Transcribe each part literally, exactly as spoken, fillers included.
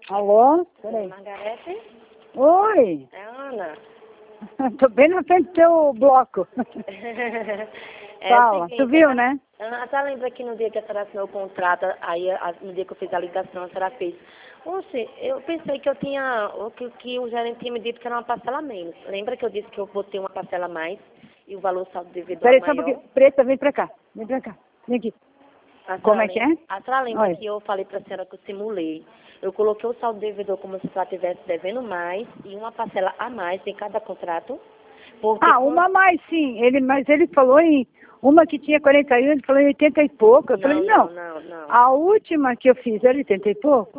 Alô? Peraí. Margarete? Oi. É a Ana. Tô bem na frente do teu bloco. É Fala, o seguinte, tu viu, a, né? a senhora lembra que no dia que a senhora assinou o contrato, aí a, no dia que eu fiz a ligação, a senhora fez. Oxe, eu pensei que eu tinha, ou que, que o gerente tinha me dito que era uma parcela a menos. Lembra que eu disse que eu botei uma parcela a mais e o valor saldo devido a Peraí, só um maior? pouquinho. Preta, vem pra cá. Vem pra cá. Vem aqui. A Como senhora é que lembra, é? a senhora lembra Oi. que eu falei para a senhora que eu simulei? Eu coloquei o saldo devedor como se ela estivesse devendo mais e uma parcela a mais em cada contrato. Porque Ah, quando... uma a mais, sim. Ele, mas ele falou em... Uma que tinha quarenta e um, ele falou em oitenta e pouco. Eu falei, Não, não. não, não, não. A última que eu fiz era oitenta e pouco.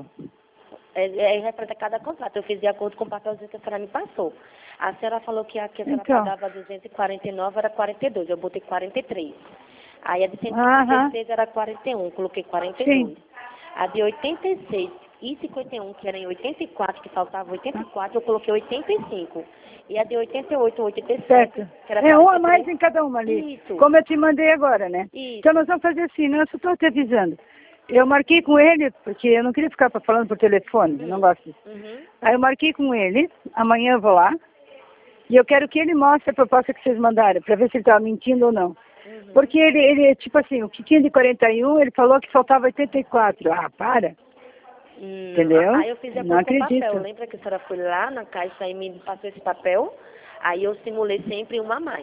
É, é referente a cada contrato. Eu fiz de acordo com o papelzinho que a senhora me passou. A senhora falou que a que a senhora Então. pagava duzentos e quarenta e nove era quarenta e dois. Eu botei quarenta e três. Aí a de cento e cinquenta Aham. e seis era quarenta e um. Coloquei quarenta e dois. Sim. A de oitenta e seis e cinquenta e um, que era em oitenta e quatro, que faltava oitenta e quatro, eu coloquei oitenta e cinco. E a de oitenta e oito, oitenta e sete, Certo. que era É um quarenta a e mais três. em cada uma ali. Isso. Como eu te mandei agora, né? Isso. Então nós vamos fazer assim, não, eu só estou te avisando. Eu marquei com ele, porque eu não queria ficar falando por telefone, eu não Hum. gosto disso. Uhum. Aí eu marquei com ele, amanhã eu vou lá, e eu quero que ele mostre a proposta que vocês mandaram, para ver se ele estava mentindo ou não. Uhum. Porque ele, ele, tipo assim, o que tinha de quarenta e um, ele falou que faltava oitenta e quatro. Ah, para. Hum, Entendeu? Aí eu fiz de Não acordo com o papel. acredito. Lembra que a senhora foi lá na caixa e me passou esse papel? Aí eu simulei sempre uma a mais.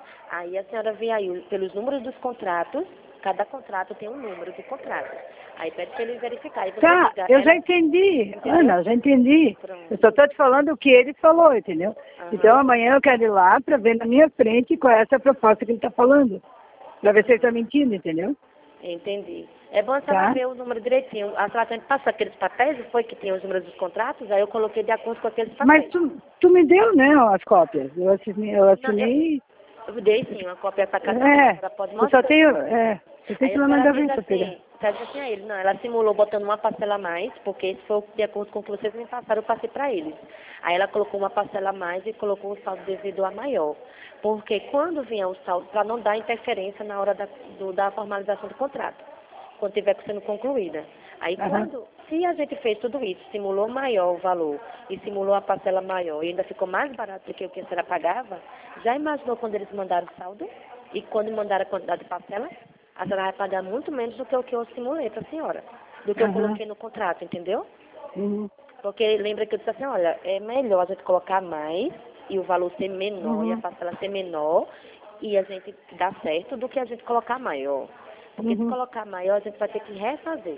Aí a senhora vê aí pelos números dos contratos, cada contrato tem um número de contrato. Aí pede para ele verificar. Aí você Tá, liga, eu ela... já entendi. Entendeu? Ana, eu já entendi. Pronto. Eu só estou te falando o que ele falou, entendeu? Aham. Então amanhã eu quero ir lá para ver na minha frente qual é essa proposta que ele está falando. Para ver se ele está mentindo, entendeu? Entendi. É bom a senhora Tá? ver o número direitinho. A senhora tem que passar aqueles papéis, foi que tem os números dos contratos, aí eu coloquei de acordo com aqueles Mas papéis. tu, tu me deu, né, as cópias. Eu assinei, eu Não, assinei. eu, eu dei sim uma cópia para cada um, a É, senhora pode eu só mostrar. tenho. É, eu tenho Aí que a me senhora mandar diz bem cópia. assim, você diz assim a ele, não, ela simulou botando uma parcela a mais, porque esse foi de acordo com o que vocês me passaram, eu passei para eles. Aí ela colocou uma parcela a mais e colocou o saldo devido a maior. Porque quando vier o saldo, para não dar interferência na hora da, do, da formalização do contrato, quando tiver sendo concluída. Aí Aham. quando, se a gente fez tudo isso, simulou maior o valor e simulou a parcela maior e ainda ficou mais barato do que o que a senhora pagava, já imaginou quando eles mandaram o saldo? E quando mandaram a quantidade de parcela? A senhora vai pagar muito menos do que o que eu simulei para a senhora, do que eu Aham. coloquei no contrato, entendeu? Uhum. Porque lembra que eu disse assim, olha, é melhor a gente colocar mais e o valor ser menor e a Uhum. parcela ser menor e a gente dar certo do que a gente colocar maior. Porque se Uhum. colocar maior, a gente vai ter que refazer.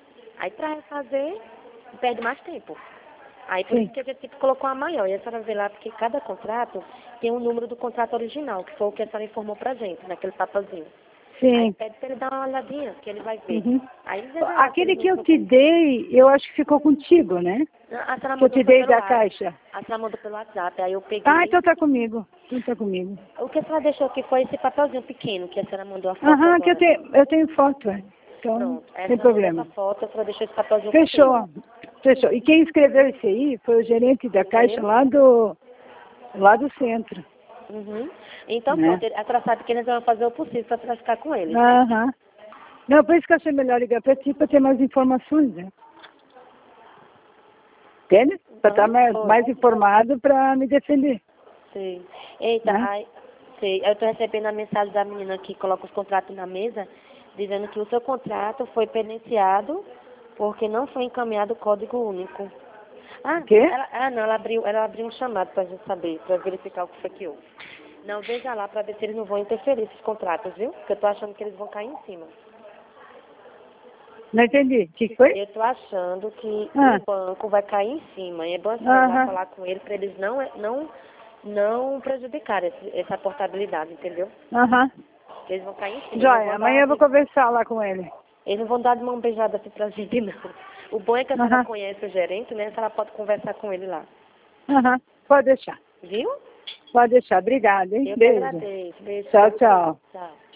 Aí para refazer, perde mais tempo. Aí por Sim. isso que a gente colocou a maior. E a senhora vê lá, porque cada contrato tem um número do contrato original, que foi o que a senhora informou pra gente, naquele papelzinho. Aí Sim. pede pra ele dar uma olhadinha, que ele vai ver. Uhum. Aí veja lá se Aquele ele que não eu for... te dei, eu acho que ficou contigo, né? A senhora Que eu mandou te foi dei pelo da WhatsApp. caixa. A senhora mandou pelo WhatsApp, aí eu Ah, peguei. então tá comigo. Então tá comigo. O que a senhora deixou aqui foi esse papelzinho pequeno, que a senhora mandou a foto Aham, que eu agora. tenho, eu tenho foto, é. Então, Pronto. Aí a sem senhora mandou problema. essa foto, a senhora deixou esse papelzinho Fechou. comigo. Fechou. E quem escreveu isso aí foi o gerente da caixa Engenheiro? lá do, lá do centro, Uhum. Então né? pronto, a senhora sabe que eles vão fazer o possível para a senhora ficar com eles, né? Aham. Não, por isso que eu achei melhor ligar para ti para ter mais informações, né? Entende? Para estar Então, mais, foi. mais informado para me defender, Sei. Eita, né? ai, sei. Eu estou recebendo a mensagem da menina que coloca os contratos na mesa, dizendo que o seu contrato foi penitenciado porque não foi encaminhado o código único. Ah, O quê? ela, ah não, ela abriu, ela abriu um chamado para a gente saber, para verificar o que foi que houve. Não, veja lá para ver se eles não vão interferir esses contratos, viu? Porque eu estou achando que eles vão cair em cima. Não entendi. O que foi? Eu estou achando que Ah. o banco vai cair em cima. E é bom a senhora ir lá Aham. falar com ele para eles não, não, não prejudicarem esse- essa portabilidade, entendeu? Aham. Porque eles vão cair em cima. Eles não Joia, vão amanhã dar eu vou de, conversar lá com ele. eles não vão dar de mão beijada assim pra gente, não. O bom é que a senhora Aham. conhece o gerente, né? A senhora pode conversar com ele lá. Aham. Pode deixar. Viu? Pode deixar. Obrigada, hein? Eu que Beijo. agradeço. Beijo. Tchau, tchau. Tchau.